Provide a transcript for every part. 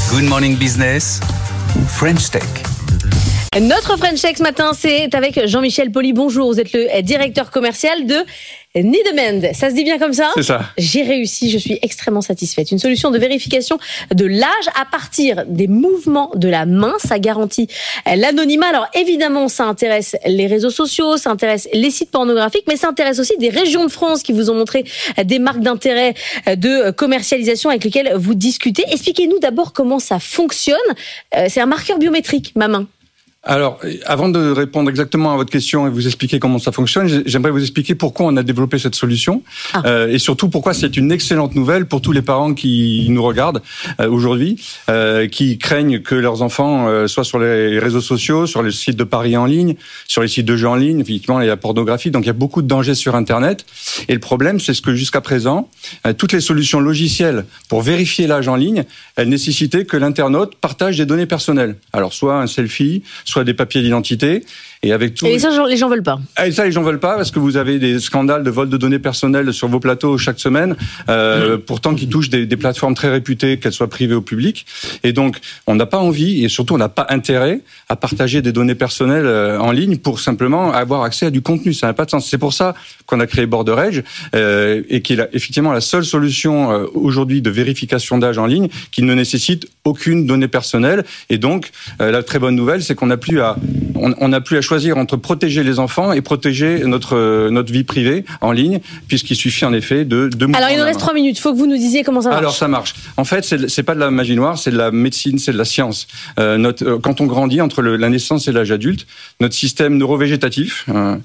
Good Morning Business, French Tech. Notre French Tech ce matin, c'est avec Jean-Michel Poli. Bonjour, vous êtes le directeur commercial de Need-A-Mend. Ça se dit bien comme ça ? C'est ça. J'ai réussi, je suis extrêmement satisfaite. Une solution de vérification de l'âge à partir des mouvements de la main. Ça garantit l'anonymat. Alors évidemment, ça intéresse les réseaux sociaux, ça intéresse les sites pornographiques, mais ça intéresse aussi des régions de France qui vous ont montré des marques d'intérêt de commercialisation avec lesquelles vous discutez. Expliquez-nous d'abord comment ça fonctionne. C'est un marqueur biométrique, ma main. Alors, avant de répondre exactement à votre question et vous expliquer comment ça fonctionne, j'aimerais vous expliquer pourquoi on a développé cette solution et surtout pourquoi c'est une excellente nouvelle pour tous les parents qui nous regardent aujourd'hui, qui craignent que leurs enfants soient sur les réseaux sociaux, sur les sites de paris en ligne, sur les sites de jeux en ligne. Effectivement, il y a la pornographie, donc il y a beaucoup de dangers sur Internet. Et le problème, c'est que jusqu'à présent, toutes les solutions logicielles pour vérifier l'âge en ligne, elles nécessitaient que l'internaute partage des données personnelles. Alors, soit un selfie, soit des papiers d'identité. Et avec tout. Et ça, les gens veulent pas. Et ça, les gens veulent pas parce que vous avez des scandales de vol de données personnelles sur vos plateaux chaque semaine, pourtant qui touchent des plateformes très réputées, qu'elles soient privées ou publiques. Et donc, on n'a pas envie et surtout, on n'a pas intérêt à partager des données personnelles en ligne pour simplement avoir accès à du contenu. Ça n'a pas de sens. C'est pour ça qu'on a créé Border Edge et qui est effectivement la seule solution aujourd'hui de vérification d'âge en ligne qui ne nécessite aucune donnée personnelle. Et donc, la très bonne nouvelle, c'est qu'on n'a plus à choisir entre protéger les enfants et protéger notre vie privée en ligne, puisqu'il suffit en effet de Alors il nous reste 3 minutes, il faut que vous nous disiez comment ça marche. Alors ça marche. En fait, c'est pas de la magie noire, c'est de la médecine, c'est de la science. Quand on grandit entre la naissance et l'âge adulte, notre système neurovégétatif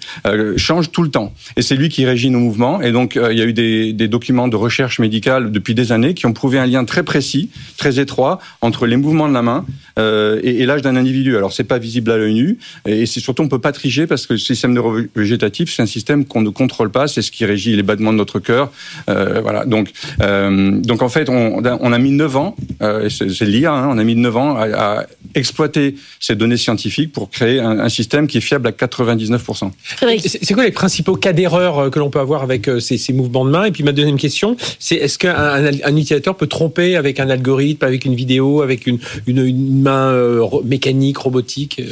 change tout le temps. Et c'est lui qui régit nos mouvements. Et donc il y a eu des documents de recherche médicale depuis des années qui ont prouvé un lien très précis, très étroit entre les mouvements de la main et l'âge d'un individu. Alors c'est pas visible à l'œil nu et c'est surtout on peut pas tricher parce que le système neurovégétatif c'est un système qu'on ne contrôle pas, c'est ce qui régit les battements de notre cœur. Voilà. Donc en fait on a mis 9 ans, c'est l'IA, on a mis 9 ans à exploiter ces données scientifiques pour créer un système qui est fiable à 99%. C'est quoi les principaux cas d'erreur que l'on peut avoir avec ces mouvements de main ? Et puis ma deuxième question, c'est est-ce qu'un utilisateur peut tromper avec un algorithme, avec une vidéo, avec une main mécanique, robotisée ?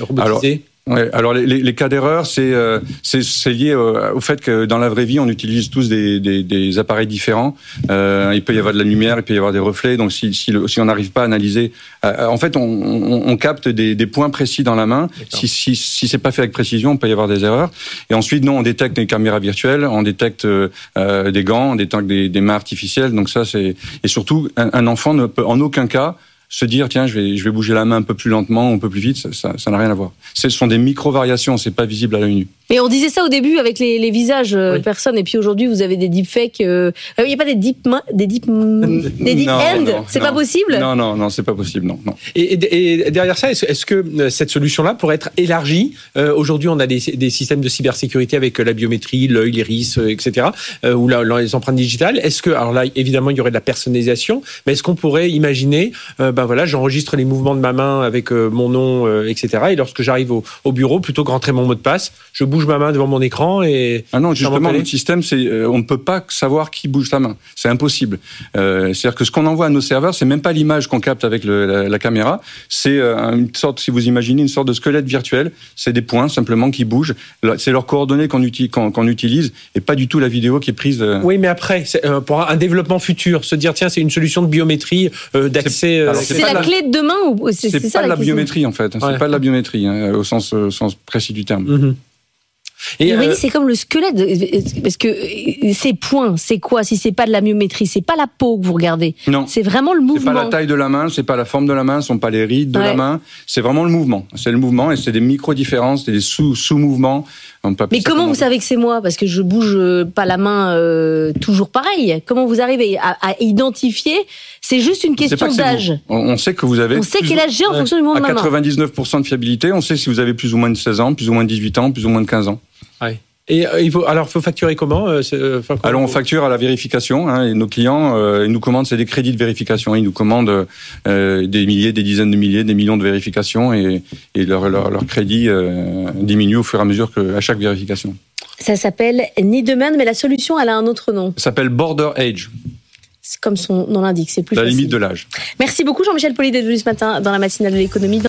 Alors les cas d'erreur, c'est lié au fait que dans la vraie vie, on utilise tous des appareils différents. Il peut y avoir de la lumière, il peut y avoir des reflets. Donc si on n'arrive pas à analyser, en fait, on capte des points précis dans la main. Si c'est pas fait avec précision, on peut y avoir des erreurs. Et ensuite, on détecte des caméras virtuelles, on détecte des gants, on détecte des mains artificielles. Donc ça, et surtout, un enfant ne peut en aucun cas se dire tiens je vais bouger la main un peu plus lentement, un peu plus vite, ça n'a rien à voir. Ce sont des micro-variations, c'est pas visible à l'œil nu. Mais on disait ça au début avec les visages personnes et puis aujourd'hui vous avez des deepfakes. Il n'y a pas des deep end, c'est pas possible ? Non, c'est pas possible, non. Et derrière ça, est-ce que cette solution-là pourrait être élargie ? Aujourd'hui, on a des systèmes de cybersécurité avec la biométrie, l'œil, l'iris, etc. Ou les empreintes digitales. Est-ce que, alors là, évidemment, il y aurait de la personnalisation, mais est-ce qu'on pourrait imaginer j'enregistre les mouvements de ma main avec mon nom, etc. Et lorsque j'arrive au bureau, plutôt que rentrer mon mot de passe, je bouge ma main devant mon écran et... Ah non, justement, notre système, on ne peut pas savoir qui bouge la main. C'est impossible. C'est-à-dire que ce qu'on envoie à nos serveurs, c'est même pas l'image qu'on capte avec la caméra. C'est une sorte, si vous imaginez, une sorte de squelette virtuel. C'est des points, simplement, qui bougent. C'est leurs coordonnées qu'on utilise et pas du tout la vidéo qui est prise. Oui, mais après, pour un développement futur, se dire, tiens, c'est une solution de biométrie, d'accès... C'est la clé de demain ou c'est pas ça de la biométrie en fait. C'est pas de la biométrie au sens précis du terme. Mm-hmm. Et oui, c'est comme le squelette, parce que ces points, c'est quoi si c'est pas de la biométrie ? C'est pas la peau que vous regardez. Non. C'est vraiment le mouvement. C'est pas la taille de la main, c'est pas la forme de la main, ce sont pas les rides de la main. C'est vraiment le mouvement. C'est le mouvement et c'est des micro-différences, des sous-mouvements. Mais comment vous savez que c'est moi ? Parce que je bouge pas la main toujours pareil. Comment vous arrivez à identifier ? C'est juste une question d'âge. On sait que vous avez... On sait quel âge j'ai en fonction du mouvement de ma main. À 99% de fiabilité, on sait si vous avez plus ou moins de 16 ans, plus ou moins de 18 ans, plus ou moins de 15 ans. Ouais. Et il faut facturer comment Alors on facture à la vérification. Et nos clients, ils nous commandent, c'est des crédits de vérification. Ils nous commandent des milliers, des dizaines de milliers, des millions de vérifications et leur crédit diminue au fur et à mesure à chaque vérification. Ça s'appelle Need-A-Mend, mais la solution, elle a un autre nom. Ça s'appelle Border Edge. comme son nom l'indique, c'est plus la facile. limite de l'âge. Merci beaucoup Jean-Michel Pauly d'être venu ce matin dans la matinale de l'économie.